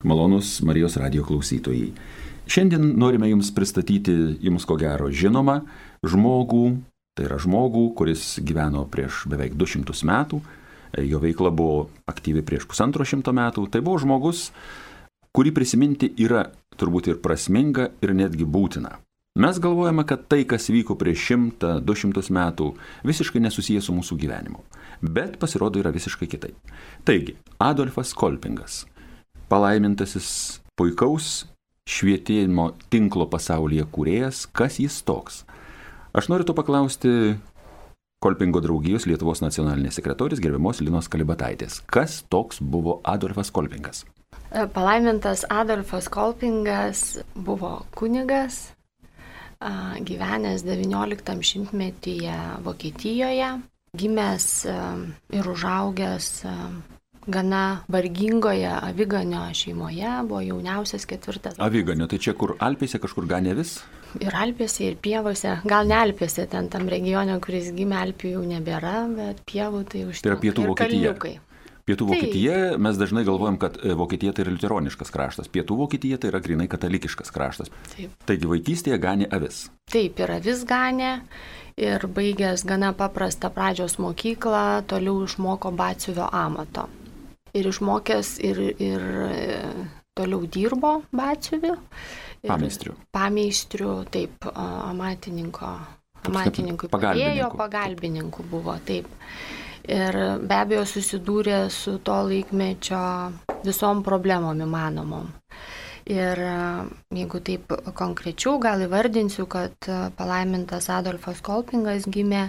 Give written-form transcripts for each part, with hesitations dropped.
Malonus Marijos radijo klausytojai. Šiandien norime Jums pristatyti Jums ko gero žinomą žmogų, tai yra žmogų, kuris gyveno prieš beveik 200 metų, jo veikla buvo aktyvi prieš 150 metų. Tai buvo žmogus, kurį prisiminti yra turbūt ir prasminga, ir netgi būtina. Mes galvojame, kad tai, kas vyko prieš 100-200 metų, visiškai nesusijęs su mūsų gyvenimu. Bet pasirodo yra visiškai kitaip. Taigi, Adolfas Kolpingas, palaimintasis puikaus švietimo tinklo pasaulyje kūrėjas, kas jis toks? Aš noriu to paklausti Kolpingo draugijos Lietuvos nacionalinės sekretorės gerbiamos Linos Kalibataitės. Kas toks buvo Adolfas Kolpingas? Palaimintas Adolfas Kolpingas buvo kunigas, gyvenęs 19 šimtmetyje Vokietijoje, gimęs ir užaugęs gana vargingoje Aviganio šeimoje, buvo jauniausias 4. Aviganio, tai čia kur Alpėse kažkur ganė vis? Ir Alpėse, ir pievose, gal ne Alpėse, ten tam regione, kuris gimė, Alpių jau nebėra, bet pievų tai užtenka. Tai yra Pietų Vokietija. Kalniukai. Pietų Vokietija, mes dažnai galvojam, kad Vokietija tai yra liuteroniškas kraštas, Pietų Vokietija tai yra grinai katalikiškas kraštas. Taip. Taigi vaikystėje ganė avis. Taip, ir avis ganė, ir baigęs gana paprastą pradžios mokyklą, toliau išmoko batsiuvio amato. Ir išmokęs ir toliau dirbo batsiuviu. Pameistriu, taip, amatininkui padėjo, pagalbininkų buvo, taip. Ir be abejo susidūrė su to laikmečio visom problemom įmanomom. Ir jeigu taip konkrečiau, gal įvardinsiu, kad palaimintas Adolfas Kolpingas gimė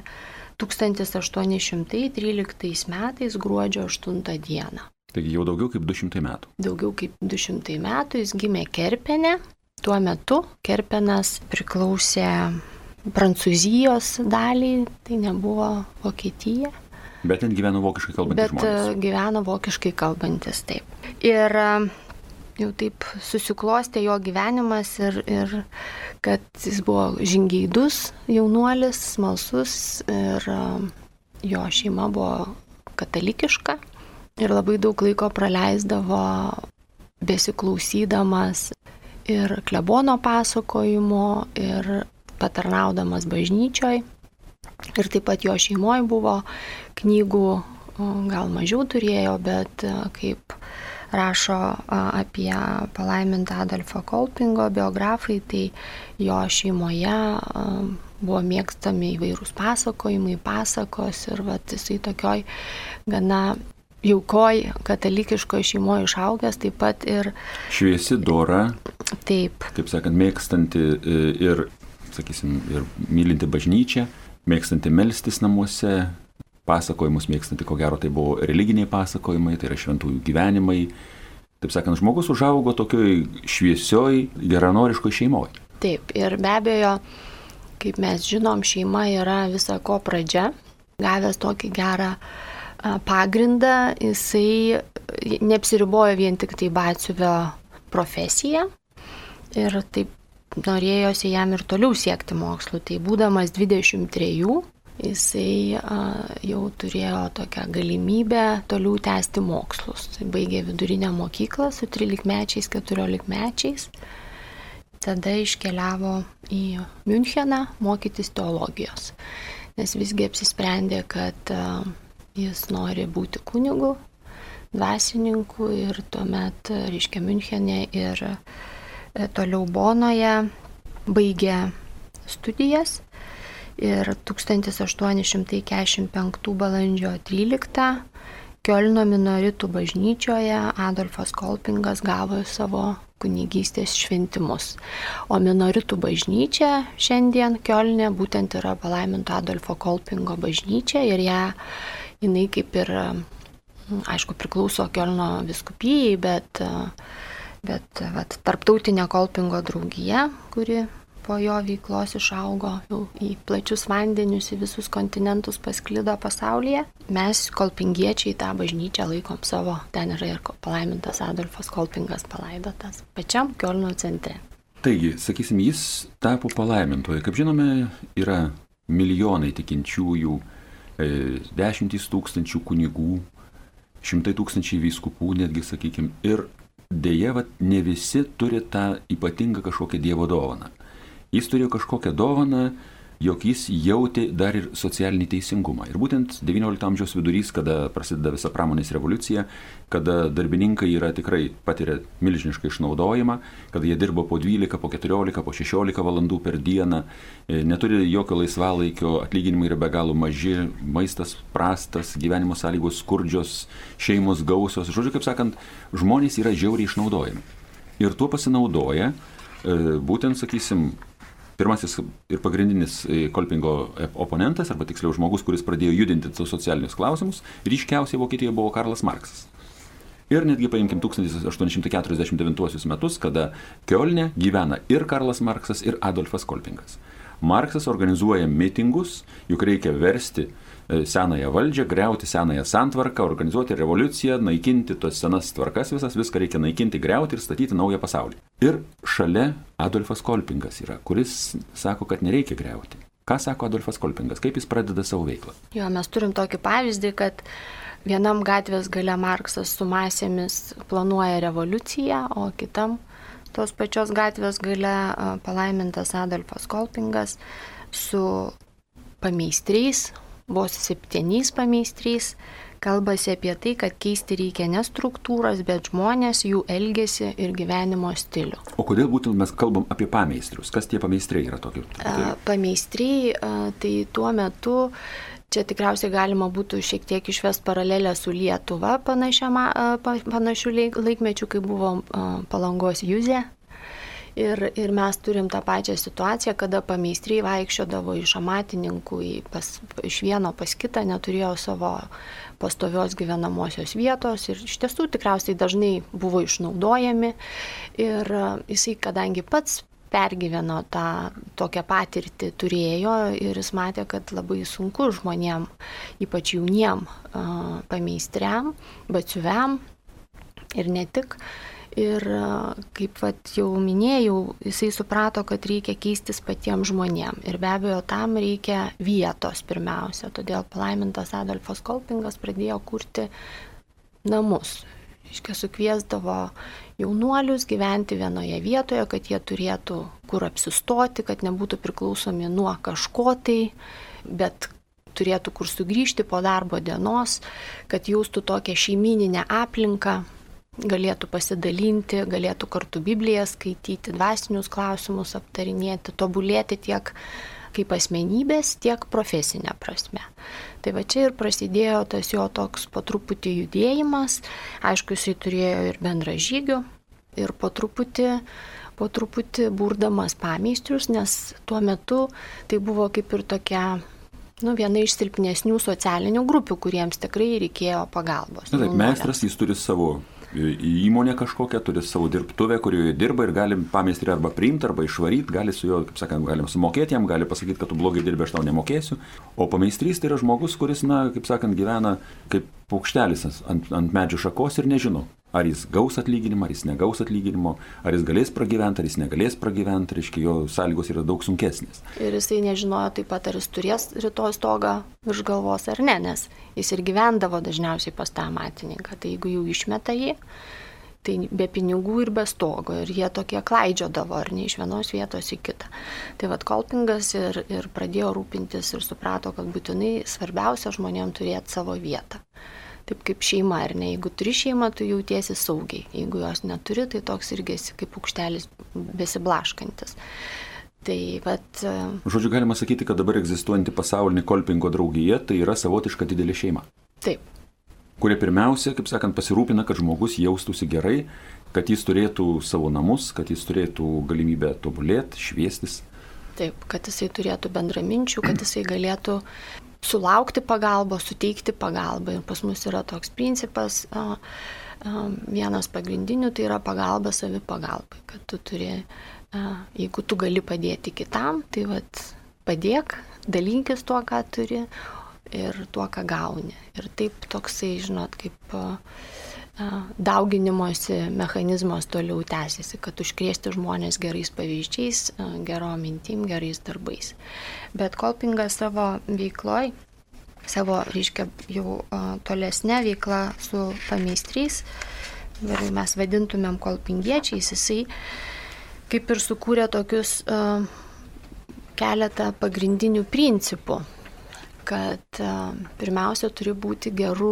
1813 metais gruodžio 8 dieną. Taigi jau daugiau kaip 200 metų. Daugiau kaip 200 metų jis gimė Kerpene. Tuo metu Kerpenas priklausė Prancūzijos daliai, tai nebuvo Vokietija. Bet ten gyveno vokiškai kalbantis žmonės. Bet gyveno vokiškai kalbantis, taip. Ir jau taip susiklostė jo gyvenimas ir kad jis buvo žingeidus jaunuolis, smalsus ir jo šeima buvo katalikiška ir labai daug laiko praleisdavo besiklausydamas ir klebono pasakojimo ir patarnaudamas bažnyčioj. Ir taip pat jo šeimoje buvo knygų, gal mažiau turėjo, bet kaip rašo apie palaimintą Adolfą Kolpingo biografai, tai jo šeimoje buvo mėgstami įvairūs pasakojimai, pasakos ir jisai tokioj gana jaukoj katalikiškoje šeimoje išaugęs, taip pat ir šviesi, dora, taip, kaip sakant, mėgstanti ir, sakysim, ir mylinti bažnyčią, mėgstanti melstis namuose, pasakojimus mėgstanti, ko gero tai buvo religiniai pasakojimai, tai yra šventųjų gyvenimai. Taip sakant, žmogus užaugo tokioj šviesioj, geranoriškoj šeimoje. Taip, ir be abejo, kaip mes žinom, šeima yra visa ko pradžia. Gavęs tokį gerą pagrindą, jisai neapsiribojo vien tik tai batsiuvio profesiją ir taip norėjosi jam ir toliau siekti mokslų. Tai būdamas 23, jisai jau turėjo tokią galimybę toliau tęsti mokslus. Tai baigė vidurinę mokyklą su 13-mečiais, 14-mečiais. Tada iškeliavo į Müncheną mokytis teologijos. Nes visgi apsisprendė, kad jis nori būti kunigu, dvasininku ir tuomet, reiškia, Münchene ir toliau Bonoje baigė studijas ir 1845 balandžio 13 Kiolno minoritų bažnyčioje Adolfas Kolpingas gavo savo kunigystės šventimus. O minoritų bažnyčia šiandien Kiolne būtent yra palaiminto Adolfo Kolpingo bažnyčia ir jinai kaip ir, aišku, priklauso Kiolno vyskupijai, bet tarptautinė Kolpingo draugija, kuri po jo veiklos išaugo jau į plačius vandenius, į visus kontinentus pasklido pasaulyje. Mes kolpingiečiai tą bažnyčią laikom savo, ten yra ir palaimintas Adolfas Kolpingas palaidotas pačiam Kiolno centre. Taigi, sakysim, jis tapo palaimintoju. Kaip žinome, yra milijonai tikinčiųjų, 10 tūkstančių kunigų, 100 tūkstančiai vyskupų, netgi, sakykim, ir dėja, ne visi turi tą ypatingą kažkokią Dievo dovaną. Jis turėjo kažkokią dovaną, jog jis jautė dar ir socialinį teisingumą. Ir būtent XIX amžiaus vidurys, kada prasideda visa pramonės revoliucija, kada darbininkai tikrai patiria milžinišką išnaudojimą, kada jie dirba po 12, po 14, po 16 valandų per dieną, neturi jokio laisvalaikio, atlyginimai yra be galo maži, maistas prastas, gyvenimo sąlygos skurdžios, šeimos gausios. Žodžiu, kaip sakant, žmonės yra žiauriai išnaudojami. Ir tuo pasinaudoja būtent, sakysim, pirmasis ir pagrindinis Kolpingo oponentas, arba tiksliau žmogus, kuris pradėjo judinti tos socialinius klausimus, ryškiausiai Vokietijoje buvo Karlas Marksas. Ir netgi paimkim 1849 metus, kada Kiolne gyvena ir Karlas Marksas, ir Adolfas Kolpingas. Marksas organizuoja mitingus, juk reikia versti senąją valdžią, griauti senąją santvarką, organizuoti revoliuciją, naikinti tos senas tvarkas viską reikia naikinti, griauti ir statyti naują pasaulį. Ir šalia Adolfas Kolpingas yra, kuris sako, kad nereikia griauti. Ką sako Adolfas Kolpingas, kaip jis pradeda savo veiklą? Jo, mes turim tokį pavyzdį, kad vienam gatvės gale Marksas su masėmis planuoja revoliuciją, o kitam tos pačios gatvės gale palaimintas Adolfas Kolpingas su pameistriais, vos 7 pameistriais, kalbasi apie tai, kad keisti reikia ne struktūras, bet žmonės, jų elgesį ir gyvenimo stilių. O kodėl būtent mes kalbam apie pameistrius? Kas tie pameistriai yra tokie? Pameistriai, tai tuo metu, čia tikriausiai galima būtų šiek tiek išvest paralelę su Lietuva panašių laikmečių, kai buvo Palangos Juzė. Ir mes turim tą pačią situaciją, kada pameistriai vaikščiodavo iš amatininkų iš vieno pas kitą, neturėjo savo pastovios gyvenamosios vietos ir iš tiesų tikriausiai dažnai buvo išnaudojami. Ir jisai, kadangi pats pergyveno tą tokią patirtį turėjo ir jis matė, kad labai sunku žmonėm, ypač jauniem pameistriam, batsiuviam ir ne tik. Ir kaip jau minėjau, jisai suprato, kad reikia keistis patiems žmonėm. Ir be abejo, tam reikia vietos pirmiausia. Todėl palaimintas Adolfas Kolpingas pradėjo kurti namus. Sukviesdavo jaunuolius gyventi vienoje vietoje, kad jie turėtų kur apsistoti, kad nebūtų priklausomi nuo kažko tai, bet turėtų kur sugrįžti po darbo dienos, kad jaustų tokią šeimyninę aplinką, galėtų pasidalinti, galėtų kartu Bibliją skaityti, dvasinius klausimus aptarinėti, tobulėti tiek kaip asmenybės, tiek profesinė prasme. Tai va čia ir prasidėjo tas jo toks po truputį judėjimas. Aišku, jisai turėjo ir bendražygių ir po truputį burdamas pameistrius, nes tuo metu tai buvo kaip ir tokia viena iš silpnesnių socialinių grupių, kuriems tikrai reikėjo pagalbos. Taip, meistras, jis turi savo įmonė kažkokia, turi savo dirbtuvę, kurioje dirba ir gali pameistrį arba priimti, arba išvaryti, gali su juo, kaip sakant, galim sumokėti jam, gali pasakyti, kad tu blogai dirbi, aš tau nemokėsiu. O pameistrys tai yra žmogus, kuris, kaip sakant, gyvena kaip paukštelis ant medžių šakos ir nežino, ar jis gaus atlyginimą, ar jis negaus atlyginimo, ar jis galės pragyventi, ar jis negalės pragyventi, reiškia, jo sąlygos yra daug sunkesnės. Ir jisai nežinojo taip pat, ar jis turės rytoj stogą virš galvos ar ne, nes jis ir gyvendavo dažniausiai pas tą amatininką. Tai jeigu jau išmeta jį, tai be pinigų ir be stogo. Ir jie tokie klaidžiodavo, ar ne iš vienos vietos į kitą. Tai vat Kolpingas ir pradėjo rūpintis ir suprato, kad būtinai svarbiausia žmonėm turėti savo vietą. Taip kaip šeima, ar ne? Jeigu turi šeimą, tu jautiesi saugiai. Jeigu jos neturi, tai toks irgi esi kaip paukštelis besiblaškantis. Tai vat... Žodžiu, galima sakyti, kad dabar egzistuojanti pasaulinė Kolpingo draugija, tai yra savotiška didelė šeima. Taip. Kurie pirmiausia, kaip sakant, pasirūpina, kad žmogus jaustųsi gerai, kad jis turėtų savo namus, kad jis turėtų galimybę tobulėti, šviestis. Taip, kad jisai turėtų bendraminčių, kad jisai galėtų sulaukti pagalbos, suteikti pagalbą. Ir pas mus yra toks principas, vienas pagrindinių, tai yra pagalba savipagalbai. Kad tu turi, jeigu tu gali padėti kitam, tai vat padėk, dalinkis tuo, ką turi ir tuo, ką gauni. Ir taip toksai, žinot, kaip dauginimosi mechanizmas toliau tęsiasi, kad užkrėsti žmonės gerais pavyzdžiais, gerom mintim, gerais darbais. Bet Kolpingas savo veikloj, reiškia, jau tolesnė veikla su pameistriais, vėliau mes vadintumėm kolpingiečiais, jisai kaip ir sukūrė tokius keletą pagrindinių principų, kad pirmiausia turi būti gerų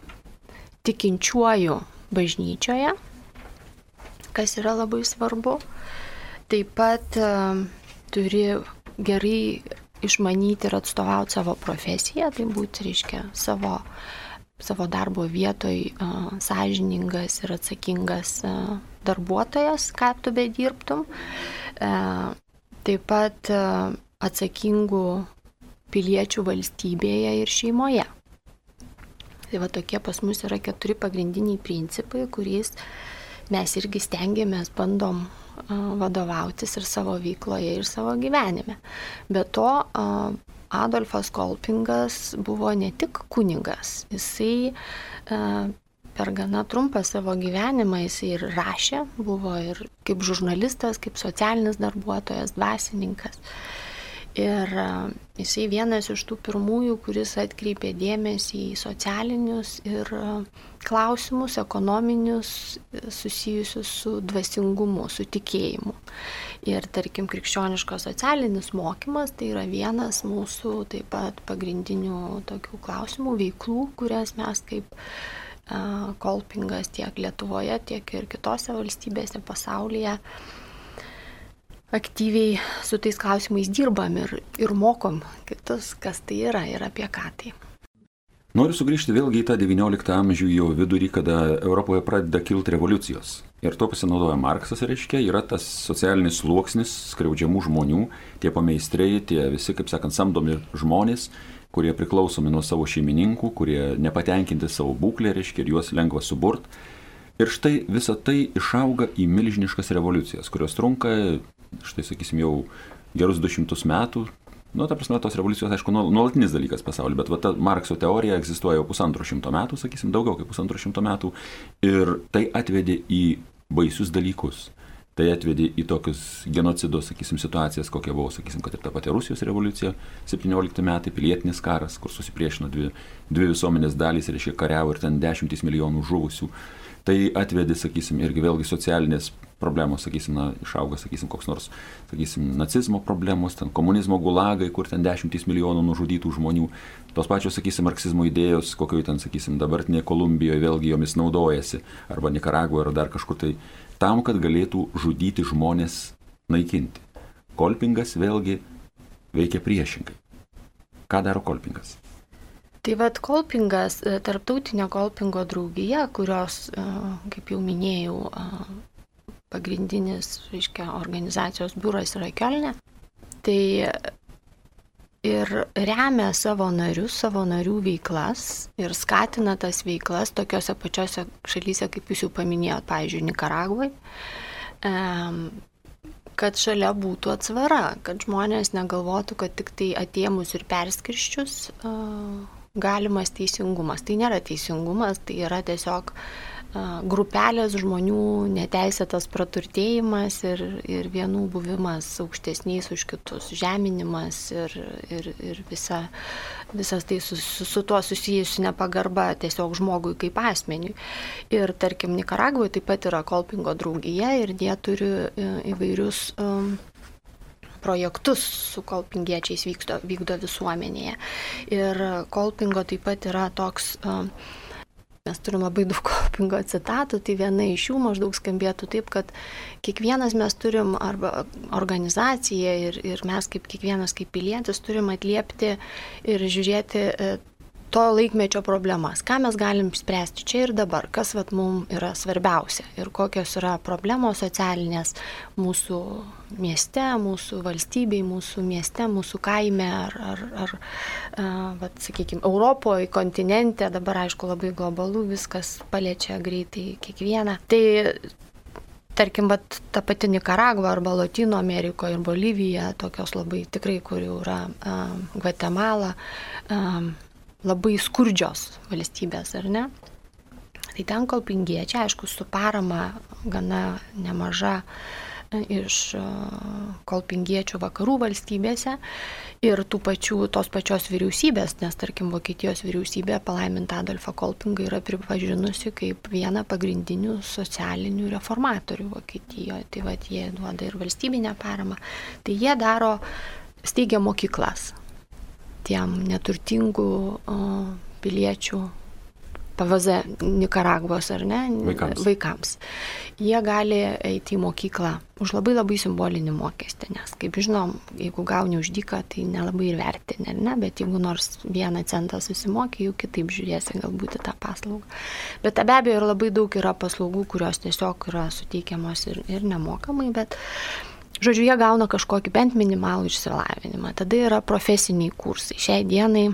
tikinčiuoju bažnyčioje, kas yra labai svarbu. Taip pat turi gerai išmanyti ir atstovauti savo profesiją, tai būti, reiškia, savo darbo vietoj sąžiningas ir atsakingas darbuotojas, ką tu bedirbtum. Taip pat atsakingų piliečių valstybėje ir šeimoje. Tai va tokie pas mus yra 4 pagrindiniai principai, kuriais mes irgi stengiamės, bandom vadovautis ir savo veikloje, ir savo gyvenime. Be to, Adolfas Kolpingas buvo ne tik kunigas, jisai per gana trumpą savo gyvenimą jisai ir rašė, buvo ir kaip žurnalistas, kaip socialinis darbuotojas, dvasininkas. Ir jisai vienas iš tų pirmųjų, kuris atkreipė dėmesį į socialinius ir klausimus ekonominius susijusius su dvasingumu, su tikėjimu. Ir tarkim, krikščioniškas socialinis mokymas tai yra vienas mūsų taip pat pagrindinių tokių klausimų, veiklų, kurias mes kaip Kolpingas tiek Lietuvoje, tiek ir kitose valstybėse pasaulyje aktyviai su tais klausimais dirbam ir mokom kitus, kas tai yra ir apie ką tai. Noriu sugrįžti vėlgi į tą 19 amžių jo vidurį, kada Europoje pradeda kilti revoliucijos. Ir to pasinaudoja Marksas, reiškia, yra tas socialinis sluoksnis skriaudžiamų žmonių, tie pameistriai, tie visi, kaip sakant, samdomi žmonės, kurie priklausomi nuo savo šeimininkų, kurie nepatenkinti savo būklę, reiškia, ir juos lengva suburt. Ir štai visa tai išauga į milžiniškas revoliucijas, kurios trunka, štai sakysim, jau gerus 200 metų. Nu, ta prasme, tos revoliucijos, aišku, nuolatinis dalykas pasaulyje, bet va ta Markso teorija egzistuoja jau 150 metų, sakysim, daugiau kaip 150 metų, ir tai atvedė į baisius dalykus. Tai atvedė į tokius genocidos, sakysim, situacijas, kokia buvo, sakysim, kad ir ta pati Rusijos revoliucija, 17 metai, pilietinis karas, kur susipriešino dvi visuomenės dalys, reiškia kariavo ir ten 10 milijonų žuvusių. Tai atvedė, sakysim, irgi vėlgi socialinės problemos, sakysim, išauga, sakysim, koks nors, sakysim, nacizmo problemos, ten komunizmo gulagai, kur ten 10 milijonų nužudytų žmonių. Tos pačios, sakysim, marksizmo idėjos, kokioje ten, sakysim, dabartinėje Kolumbijoje vėlgi jomis naudojasi, arba Nikaragoje, ar dar kažkur tai, tam, kad galėtų žudyti žmonės, naikinti. Kolpingas vėlgi veikia priešingai. Ką daro Kolpingas? Tai vad Kolpingas, tarptautinė Kolpingo draugija, kurios, kaip jau minėjau, pagrindinis, reiškia, organizacijos biuras yra Kiolne, tai ir remia savo narius, savo narių veiklas ir skatina tas veiklas tokiose pačiose šalyse, kaip jūs jau paminėjot, pavyzdžiui, Nikaragvoje, kad šalia būtų atsvara, kad žmonės negalvotų, kad tik tai atėmus ir perskirščius galimas teisingumas. Tai nėra teisingumas, tai yra tiesiog grupelės žmonių neteisėtas praturtėjimas ir vienų buvimas aukštesniais už kitus, žeminimas ir visas tai su tuo susijusi nepagarba tiesiog žmogui kaip asmeniui. Ir tarkim, Nikaragvoje taip pat yra Kolpingo draugija ir jie turi įvairius projektus su kolpingiečiais vykdo visuomenėje. Ir Kolpingo taip pat yra toks, mes turim labai daug Kolpingo citatų, tai viena iš jų maždaug skambėtų taip, kad kiekvienas mes turim, arba organizacija ir mes kaip kiekvienas kaip pilietis turim atliepti ir žiūrėti to laikmečio problemas, ką mes galim spręsti čia ir dabar, kas vat mums yra svarbiausia ir kokios yra problemos socialinės mūsų mieste, mūsų valstybėje, mūsų mieste, mūsų kaime ar vat, sakykime, Europoje, kontinente, dabar aišku labai globalu, viskas paliečia greitai kiekvieną. Tai tarkim, vat, ta pati Nikaragva arba Lotynų Amerikoje ir Bolivija, tokios labai tikrai, kur jau yra Gvatemala, labai skurdžios valstybės, ar ne? Tai ten kolpingiečiai, aišku, su parama gana nemaža iš kolpingiečių vakarų valstybėse ir tos pačios vyriausybės, nes tarkim Vokietijos vyriausybė palaimintą Adolfą Kolpingą yra pripažinusi kaip vieną pagrindinių socialinių reformatorių Vokietijoje. Tai vat jie duoda ir valstybinę paramą. Tai jie steigia mokyklas tiem neturtingų piliečių PVZ Nikaragvos ar ne, vaikams. Jie gali eiti į mokyklą už labai labai simbolinį mokestį, nes, kaip žinom, jeigu gauni už dyką, tai nelabai ir vertini, ne, bet jeigu nors 1 centą susimokė, jau kitaip žiūrėsi galbūt į tą paslaugą. Bet be abejo ir labai daug yra paslaugų, kurios tiesiog yra suteikiamos ir nemokamai, bet žodžiu, jie gauna kažkokį bent minimalų išsilavinimą. Tada yra profesiniai kursai. Šiai dienai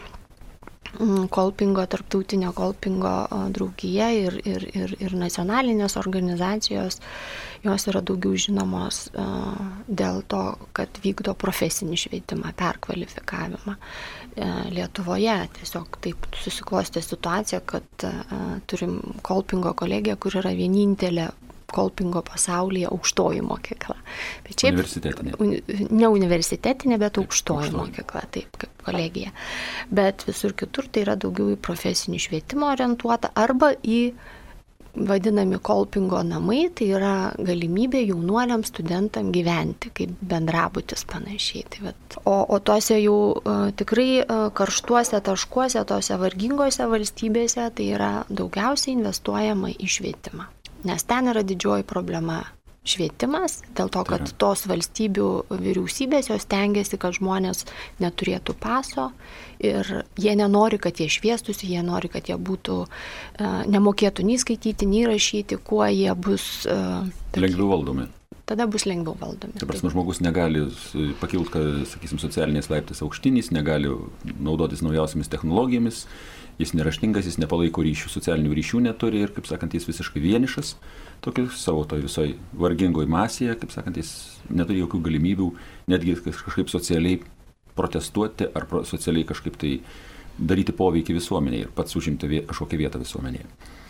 tarptautinio kolpingo draugija ir nacionalinės organizacijos, jos yra daugiau žinomos dėl to, kad vykdo profesinį švietimą, perkvalifikavimą. Lietuvoje tiesiog taip susiklostė situacija, kad turim kolpingo kolegiją, kur yra vienintelė kolpingo pasaulyje aukštoji mokykla. Bet šiaip, universitetinė. Ne universitetinė, bet aukštoji mokykla, taip, kaip kolegija. Bet visur kitur tai yra daugiau į profesinį švietimą orientuota arba į vadinami kolpingo namai, tai yra galimybė jaunuoliams, studentam gyventi kaip bendrabutis panašiai. Tai o tose jau tikrai karštuose taškuose, tose vargingose valstybėse, tai yra daugiausiai investuojama į švietimą. Nes ten yra didžioji problema švietimas, dėl to, kad tos valstybių vyriausybės jos tengiasi, kad žmonės neturėtų paso ir jie nenori, kad jie šviestųsi, jie nori, kad jie būtų, nemokėtų nei skaityti, nei rašyti, kuo jie bus lengviau valdomi. Tada bus lengviau valdomi. Ta prasme, žmogus negali pakilti, sakysim, socialinės laiptės aukštinys, negali naudotis naujausiamis technologijomis, jis neraštingas, jis nepalaiko ryšių, socialinių ryšių neturi ir, kaip sakant, jis visiškai vienišas, tokio savo toj visoj vargingoj masėje, kaip sakant, jis neturi jokių galimybių netgi kažkaip socialiai protestuoti ar socialiai kažkaip tai daryti poveikį visuomenėje ir pats užimti kažkokią vietą visuomenėje.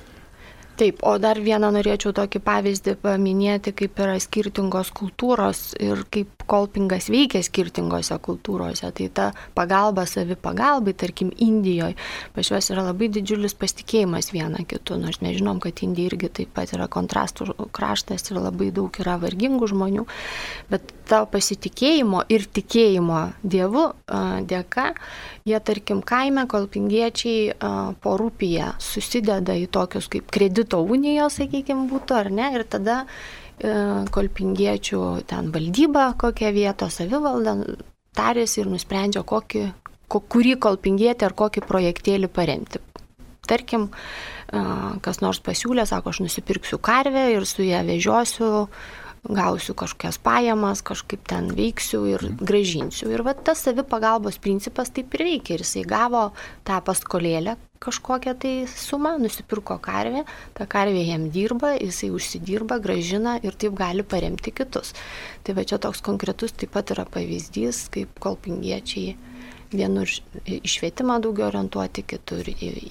Taip, o dar vieną norėčiau tokį pavyzdį paminėti, kaip yra skirtingos kultūros ir kaip kolpingas veikia skirtingose kultūrose. Tai ta pagalba savipagalbai, tarkim, Indijoje, pas juos yra labai didžiulis pasitikėjimas viena kitu, nors mes žinom, kad Indija irgi taip pat yra kontrastų kraštas ir labai daug yra vargingų žmonių, bet ta pasitikėjimo ir tikėjimo Dievu dėka, jie, tarkim, kaime kolpingiečiai po rupiją susideda į tokius kaip kredito unijos, sakykime, būtų, ar ne, ir tada kolpingiečių ten valdyba, kokią vietą savivaldą tarėsi ir nusprendžia, kurį kolpingietį ar kokį projektėlį paremti. Tarkim, kas nors pasiūlė, sako, aš nusipirksiu karvę ir su ją vežiosiu, gausiu kažkokias pajamas, kažkaip ten veiksiu ir grąžinsiu. Ir va tas savipagalbos principas taip ir veikia. Ir jisai gavo tą paskolėlę kažkokią tai sumą, nusipirko karvę, ta karvė jam dirba, jisai užsidirba, grąžina ir taip gali paremti kitus. Tai va čia toks konkretus taip pat yra pavyzdys, kaip kolpingiečiai vienur į švietimą daugiau orientuoti, kitur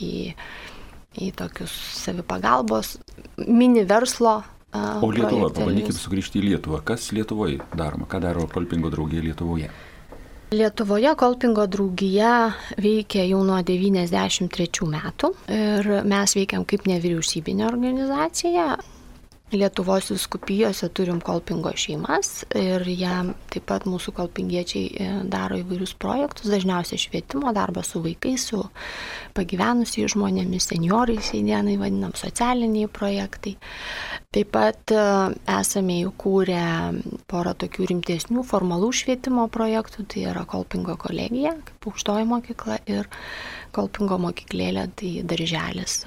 į tokius savipagalbos mini verslo. O Lietuva, pabandykime sugrįžti į Lietuvą. Kas Lietuvoje daroma? Ką daro kolpingo draugija Lietuvoje? Lietuvoje kolpingo draugija veikia jau nuo 1993 metų ir mes veikiam kaip nevyriausybinė organizacija. Lietuvos vyskupijose turim kolpingo šeimas ir jam taip pat mūsų kolpingiečiai daro įvairius projektus, dažniausiai švietimo darbą su vaikais, su pagyvenusiais žmonėmis, senjorais, dienai vadinam, socialiniai projektai. Taip pat esame įkūrę porą tokių rimtesnių formalų švietimo projektų, tai yra kolpingo kolegija, kaip aukštoji mokykla, ir kolpingo mokyklėlė, tai darželis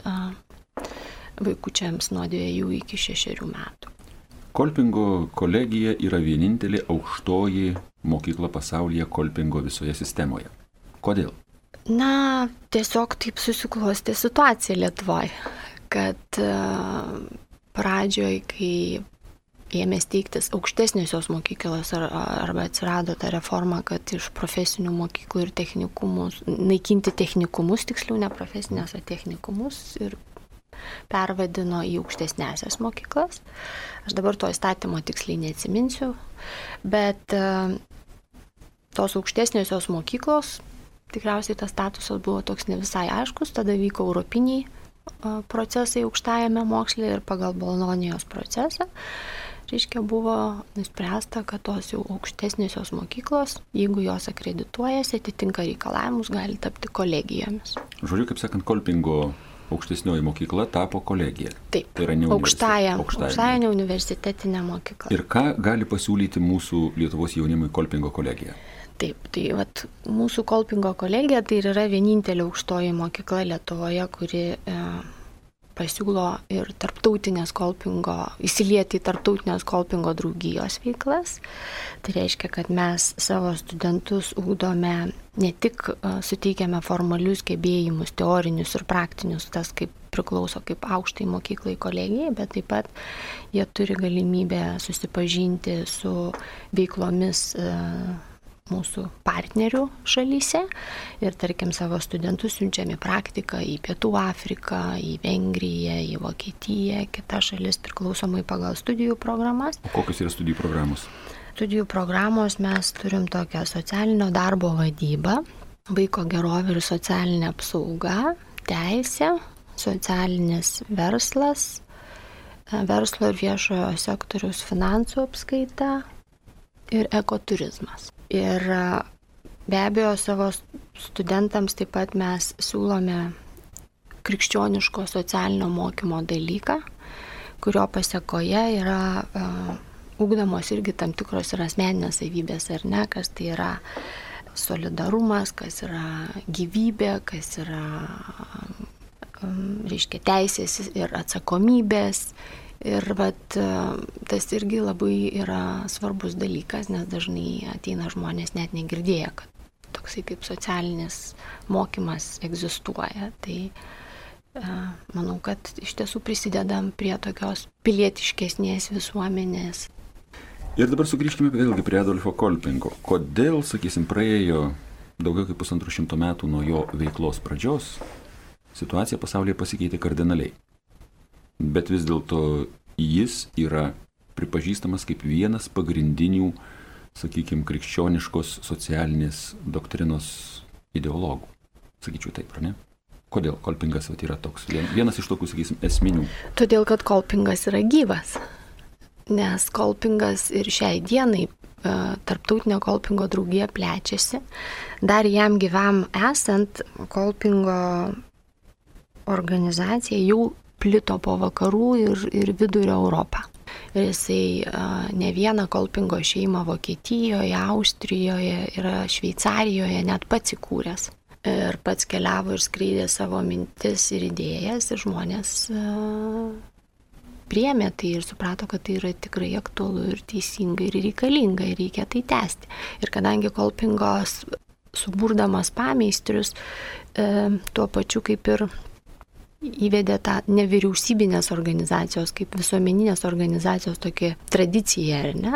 vaikučiams nuo 2 iki 6 metų. Kolpingo kolegija yra vienintelė aukštoji mokykla pasaulyje kolpingo visoje sistemoje. Kodėl? Na, tiesiog taip susiklostė situacija Lietuvoje, kad pradžioj, kai ėmė steigtis aukštesniosios mokyklos arba atsirado ta reforma, kad iš profesinių mokyklų ir technikumus, naikinti technikumus, tiksliau ne profesinės, o technikumus ir pervadino į aukštesnėsias mokyklas. Aš dabar to įstatymo tiksliai neatsiminsiu, bet tos aukštesniosios mokyklos, tikriausiai tas statusas buvo toks ne visai aiškus, tada vyko europiniai procesai aukštajame moksle ir pagal Bolonijos procesą. Reiškia, buvo nuspręsta, kad tos jau aukštesniosios mokyklos, jeigu jos akredituojasi, atitinka reikalavimus, gali tapti kolegijomis. Žodžiu, kaip sakant, Kolpingo aukštesnioji mokykla tapo kolegija. Taip, tai yra aukštąja neuniversitetinė mokykla. Ir ką gali pasiūlyti mūsų Lietuvos jaunimui Kolpingo kolegija? Taip, tai vat, mūsų Kolpingo kolegija tai yra vienintelė aukštoji mokykla Lietuvoje, kuri pasiūlo ir įsilieti į tarptautinės Kolpingo draugijos veiklas. Tai reiškia, kad mes savo studentus ugdome, ne tik suteikiame formalius gebėjimus, teorinius ir praktinius, tas kaip priklauso kaip aukštai mokyklai kolegijai, bet taip pat jie turi galimybę susipažinti su veiklomis mūsų partnerių šalyse ir, tarkim, savo studentus siunčiame praktiką į Pietų Afriką, į Vengriją, į Vokietiją, kitas šalis priklausomai pagal studijų programas. O kokios yra studijų programos? Studijų programos mes turim tokią socialinio darbo vadybą, vaiko gerovė ir socialinė apsauga, teisė, socialinis verslas, verslo ir viešojo sektoriaus finansų apskaita ir ekoturizmas. Ir be abejo savo studentams taip pat mes siūlome krikščioniško socialinio mokymo dalyką, kurio pasekoje yra ugdomos irgi tam tikros ir asmeninės savybės, ar ne, kas tai yra solidarumas, kas yra gyvybė, kas yra, reiškia, teisės ir atsakomybės. Ir tas irgi labai yra svarbus dalykas, nes dažnai ateina žmonės net negirdėję, kad toksai kaip socialinis mokymas egzistuoja. Tai manau, kad iš tiesų prisidedam prie tokios pilietiškesnės visuomenės. Ir dabar sugrįžkime vėlgi prie Adolfo Kolpingo. Kodėl, sakysim, praėjo daugiau kaip 150 metų nuo jo veiklos pradžios, situacija pasaulyje pasikeitė kardinaliai. Bet vis dėlto jis yra pripažįstamas kaip vienas pagrindinių, sakykime, krikščioniškos socialinės doktrinos ideologų. Sakyčiau taip, ar ne? Kodėl Kolpingas yra toks? Vienas iš tokių, sakysim, esminių. Todėl, kad Kolpingas yra gyvas. Nes Kolpingas ir šiai dienai tarptautinė Kolpingo draugija plečiasi. Dar jam gyvam esant, Kolpingo organizacija jau plito po vakarų ir vidurio Europą. Ir jisai ne vieną Kolpingo šeimą Vokietijoje, Austrijoje ir Šveicarijoje net pats įkūręs. Ir pats keliavo ir skleidė savo mintis ir idėjas ir žmonės priėmė tai ir suprato, kad tai yra tikrai aktualu ir teisinga ir reikalinga ir reikia tai tęsti. Ir kadangi Kolpingos suburdamas pameistrius tuo pačiu kaip ir įvedė tą nevyriausybinės organizacijos, kaip visuomeninės organizacijos tokia tradicija, ar ne?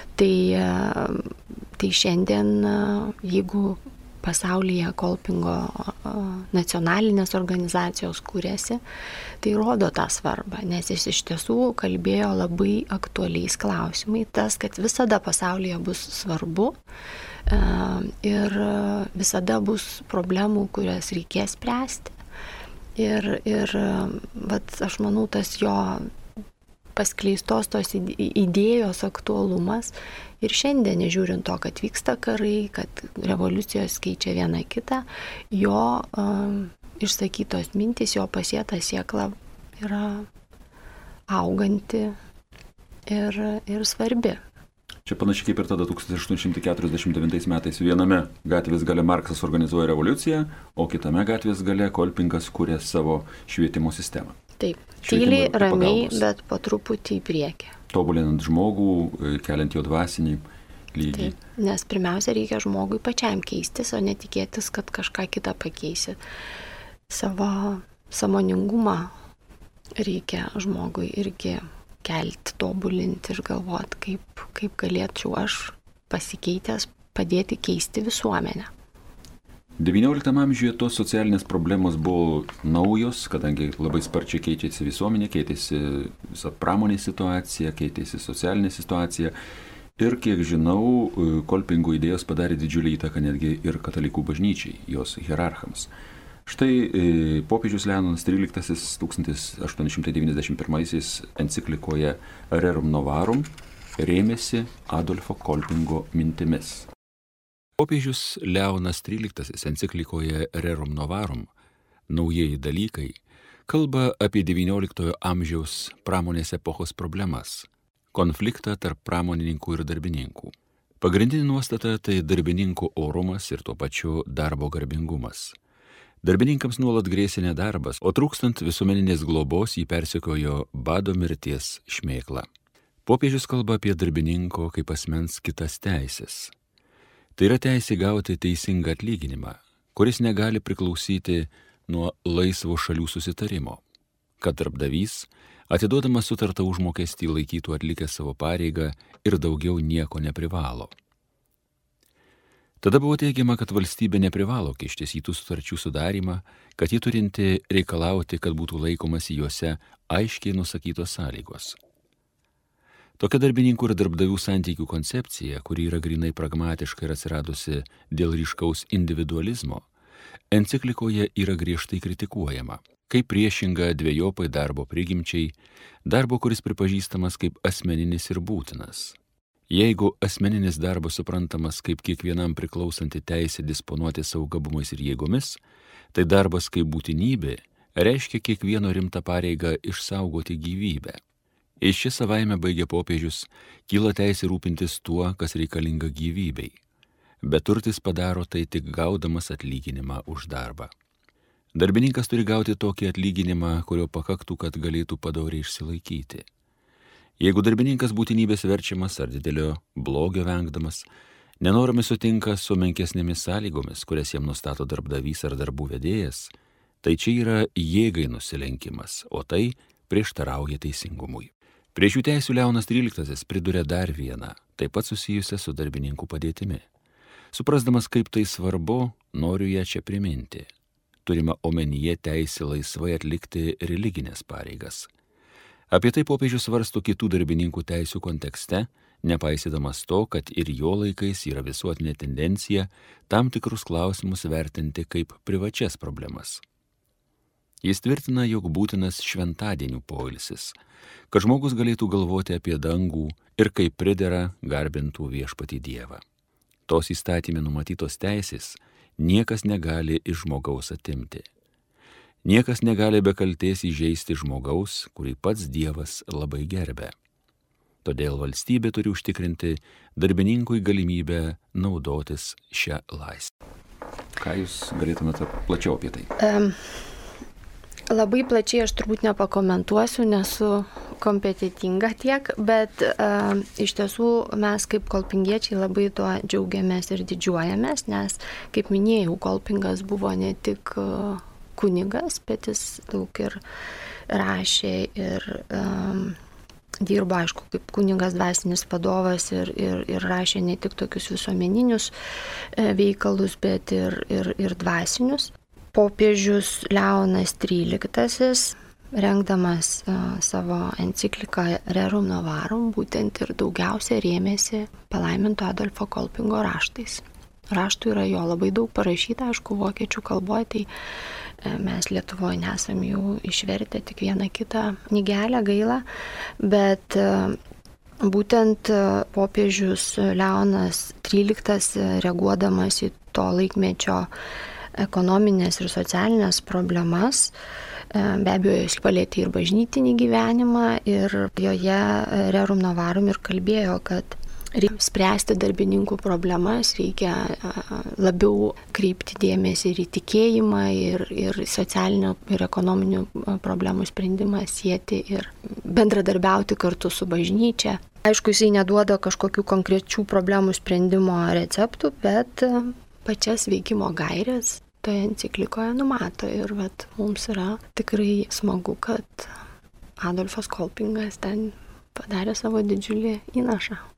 Tai šiandien, jeigu pasaulyje Kolpingo nacionalinės organizacijos kūrėsi, tai rodo tą svarbą, nes jis iš tiesų kalbėjo labai aktualiais klausimais, tas, kad visada pasaulyje bus svarbu ir visada bus problemų, kurias reikės spręsti. Ir aš manau, tas jo paskleistos tos idėjos aktualumas ir šiandien, nežiūrint to, kad vyksta karai, kad revoliucijos keičia vieną kitą, jo išsakytos mintys, jo pasėta sėkla yra auganti ir svarbi. Čia panašiai kaip ir tada 1849 metais viename gatvės gale Marksas organizuoja revoliuciją, o kitame gatvės gale Kolpingas kūrė savo švietimo sistemą. Taip, tyliai, ramiai, bet po truputį į priekį. Tobulinant žmogų, keliant jo dvasinį lygį. Taip, nes pirmiausia reikia žmogui pačiam keistis, o netikėtis, kad kažką kitą pakeisi. Savo sąmoningumą reikia žmogui irgi kelti, tobulinti ir galvoti, kaip galėčiau aš pasikeitęs padėti keisti visuomenę. XIX amžiuje tos socialinės problemos buvo naujos, kadangi labai sparčiai keitėsi visuomenė, keitėsi visa pramonės situacija, keitėsi socialinė situacija. Ir kiek žinau, Kolpingo idėjos padarė didžiulį įtaką netgi ir katalikų bažnyčiai, jos hierarchams. Štai popiežius Leonas XIII 1891 enciklikoje Rerum Novarum rėmėsi Adolfo Kolpingo mintimis. Popiežius Leonas XIII enciklikoje Rerum Novarum Naujieji dalykai kalba apie XIX amžiaus pramonės epochos problemas, konfliktą tarp pramonininkų ir darbininkų. Pagrindinė nuostata tai darbininkų orumas ir tuo pačiu darbo garbingumas. Darbininkams nuolat grėsė nedarbas, o trūkstant visuomeninės globos jį persekiojo bado mirties šmėkla. Popiežius kalba apie darbininko kaip asmens kitas teisės. Tai yra teisė gauti teisingą atlyginimą, kuris negali priklausyti nuo laisvo šalių susitarimo, kad darbdavys, atiduodamas sutartą užmokestį, laikytų atlikę savo pareigą ir daugiau nieko neprivalo. Tada buvo teigiama, kad valstybė neprivalo kištis į tų sutarčių sudarimą, kad ji turinti reikalauti, kad būtų laikomasi juose aiškiai nusakytos sąlygos. Tokia darbininkų ir darbdavių santykių koncepcija, kuri yra grinai pragmatiška ir atsiradusi dėl ryškaus individualizmo, enciklikoje yra griežtai kritikuojama, kaip priešinga dvejopai darbo prigimčiai, darbo, kuris pripažįstamas kaip asmeninis ir būtinas. Jeigu asmeninis darbas suprantamas kaip kiekvienam priklausanti teisė disponuoti savo gabumais ir jėgomis, tai darbas kaip būtinybė reiškia kiekvieno rimtą pareigą išsaugoti gyvybę. Iš čia savaime baigia popiežius, kyla teisė rūpintis tuo, kas reikalinga gyvybei. Bet turtis padaro tai tik gaudamas atlyginimą už darbą. Darbininkas turi gauti tokį atlyginimą, kurio pakaktų, kad galėtų padoriai išsilaikyti. Jeigu darbininkas būtinybės verčiamas ar didelio blogio vengdamas, nenorami sutinka su menkesnėmis sąlygomis, kurias jam nustato darbdavys ar darbų vedėjas, tai čia yra jėgai nusilenkimas, o tai prieštarauja teisingumui. Prie šių teisių Leonas XIII priduria dar vieną, taip pat susijusią su darbininkų padėtimi. Suprasdamas, kaip tai svarbu, noriu ją čia priminti. Turima omenyje teisė laisvai atlikti religinės pareigas. Apie tai popiežius svarsto kitų darbininkų teisių kontekste, nepaisydamas to, kad ir jo laikais yra visuotinė tendencija tam tikrus klausimus vertinti kaip privačias problemas. Jis tvirtina, jog būtinas šventadienių poilsis, kad žmogus galėtų galvoti apie dangų ir kaip pridera garbintų viešpatį Dievą. Tos įstatymė numatytos teisės niekas negali iš žmogaus atimti. Niekas negali be kaltės įžeisti žmogaus, kurį pats Dievas labai gerbia. Todėl valstybė turi užtikrinti darbininkui galimybę naudotis šią laisvę. Ką jūs galėtumėte plačiau apie tai? Labai plačiai aš turbūt nepakomentuosiu, nesu kompetitinga tiek, bet iš tiesų mes kaip kolpingiečiai labai tuo džiaugiamės ir didžiuojamės, nes, kaip minėjau, Kolpingas buvo ne tik kunigas, bet jis daug ir rašė ir dirbo, aišku, kaip kunigas dvasinis vadovas ir rašė ne tik tokius visuomeninius veikalus, bet ir dvasinius. Popiežius Leonas XIII, rengdamas savo encikliką Rerum Novarum, būtent ir daugiausia rėmėsi palaiminto Adolfo Kolpingo raštais. Raštų yra jo labai daug parašyta, aišku, vokiečių kalboje, tai mes Lietuvoje nesam jau išvertę tik vieną kitą knygelę, gaila, bet būtent popiežius Leonas XIII, reaguodamas į to laikmečio ekonominės ir socialinės problemas, be abejo, jis palėtė ir bažnytinį gyvenimą ir joje Rerum Novarum ir kalbėjo, kad reikia spręsti darbininkų problemas, reikia labiau kreipti dėmesį ir į tikėjimą, ir socialinių ir ekonominių problemų sprendimą sieti ir bendradarbiauti kartu su bažnyčia. Aišku, jisai neduoda kažkokių konkrečių problemų sprendimo receptų, bet pačias veikimo gairės toje enciklikoje numato ir mums yra tikrai smagu, kad Adolfas Kolpingas ten padarė savo didžiulį įnašą.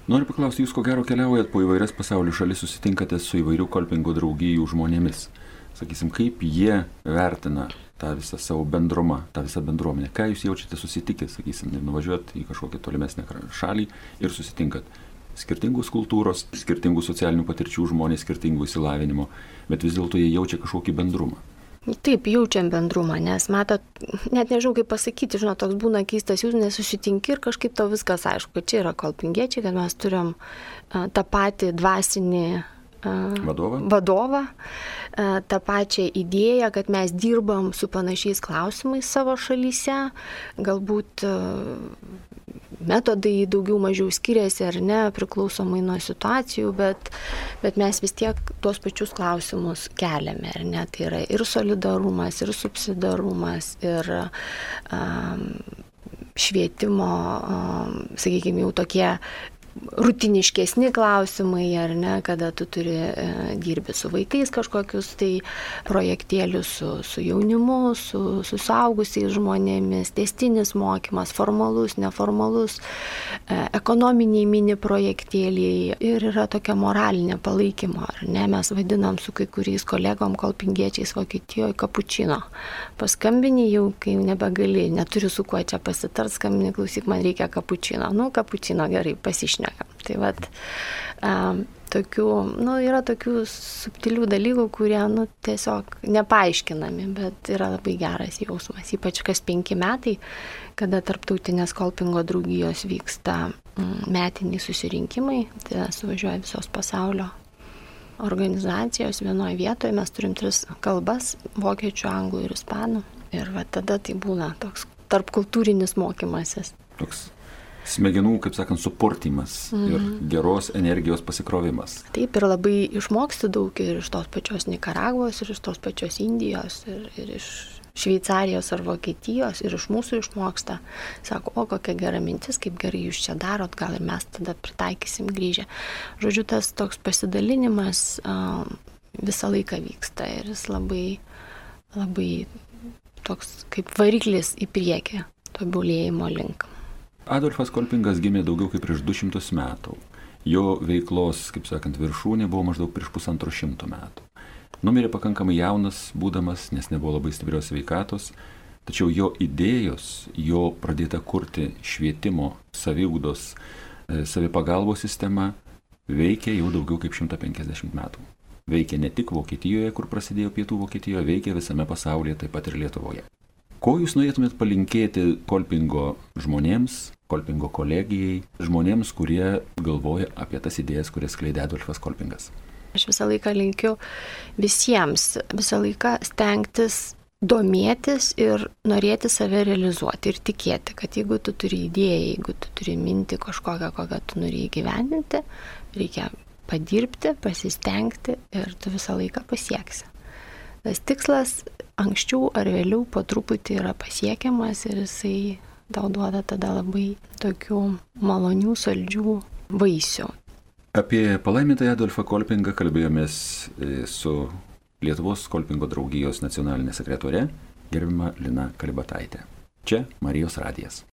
Noriu paklausti, jūs ko gero keliaujat po įvairias pasaulio šalis, susitinkate su įvairių kolpingo draugijų žmonėmis. Sakysim, kaip jie vertina tą visą savo bendrumą, tą visą bendruomenę. Ką jūs jaučiate susitikę, sakysim, nuvažiuot į kažkokią tolimesnę šalį ir susitinkat. Skirtingos kultūros, skirtingų socialinių patirčių žmonės, skirtingų įsilavinimo, bet vis dėlto jie jaučia kažkokį bendrumą. Taip, jaučiam bendrumą, nes matot, net nežinau kaip pasakyti, žinot, toks būna keistas jūs nesusitinki ir kažkaip tau viskas aišku, kad čia yra kolpingiečiai, kad mes turim tą patį dvasinį vadovą, tą pačią idėją, kad mes dirbam su panašiais klausimais savo šalyse, galbūt metodai daugiau mažiau skiriasi ar ne, priklausomai nuo situacijų, bet mes vis tiek tuos pačius klausimus keliame, ar ne, tai yra ir solidarumas, ir subsidarumas, ir švietimo, sakykime, jau tokie rutiniškesni klausimai, ar ne, kada tu turi dirbi su vaikais kažkokius tai projektėlius, su jaunimu, su suaugusiais žmonėmis, tęstinis mokymas, formalus, neformalus, ekonominiai mini projektėliai ir yra tokia moralinė palaikymo, ar ne, mes vadinam su kai kuriais kolegom kolpingiečiais Vokietijoje kapučino. Paskambini jau, kai jau nebegali, neturi su kuo čia pasitart, skambini, klausyk, man reikia kapučino. Nu, kapučino gerai, pasišnekam. Tai vat, yra tokių subtilių dalykų, kurie tiesiog nepaaiškinami, bet yra labai geras jausmas. Ypač kas 5 metai, kada tarptautinės kolpingo draugijos vyksta metiniai susirinkimai, tai suvažiuoja visos pasaulio organizacijos vienoje vietoje, mes turim 3 kalbas - vokiečių, anglų ir ispanų. Ir tada tai būna toks tarpkultūrinis mokymasis. Toks smegenų, kaip sakant, suportimas ir geros energijos pasikrovimas. Taip, ir labai išmoksti daug ir iš tos pačios Nikaragvos, ir iš tos pačios Indijos, ir iš Šveicarijos ar Vokietijos, ir iš mūsų išmoksta. Sako, o kokia gera mintis, kaip gerai jūs čia darot, gal ir mes tada pritaikysim grįžę. Žodžiu, tas toks pasidalinimas visą laiką vyksta ir jis labai, labai toks kaip variklis į priekį, tobulėjimo link. Adolfas Kolpingas gimė daugiau kaip prieš 200 metų. Jo veiklos, kaip sakant, viršūnė buvo maždaug prieš 150 metų. Numirė pakankamai jaunas būdamas, nes nebuvo labai stiprios sveikatos, tačiau jo idėjos, jo pradėta kurti švietimo, saviugdos, savipagalbos sistema veikia jau daugiau kaip 150 metų. Veikia ne tik Vokietijoje, kur prasidėjo Pietų Vokietijoje, veikia visame pasaulyje, taip pat ir Lietuvoje. Ko jūs norėtumėt palinkėti kolpingo žmonėms, kolpingo kolegijai, žmonėms, kurie galvoja apie tas idėjas, kurias skleidė Adolfas Kolpingas? Aš visą laiką linkiu visiems, visą laiką stengtis domėtis ir norėti save realizuoti ir tikėti, kad jeigu tu turi idėją, jeigu tu turi mintį kažkokią, kokią tu nori įgyvendinti, reikia padirbti, pasistengti ir tu visą laiką pasieksi. Tas tikslas anksčiau ar vėliau po truputį yra pasiekiamas ir jisai tau duoda tada labai tokių malonių, saldžių vaisių. Apie palaimintąjį Adolfą Kolpingą kalbėjomės su Lietuvos kolpingo draugijos nacionalinė sekretorė, gerbiama Lina Kalibataitė. Čia Marijos radijas.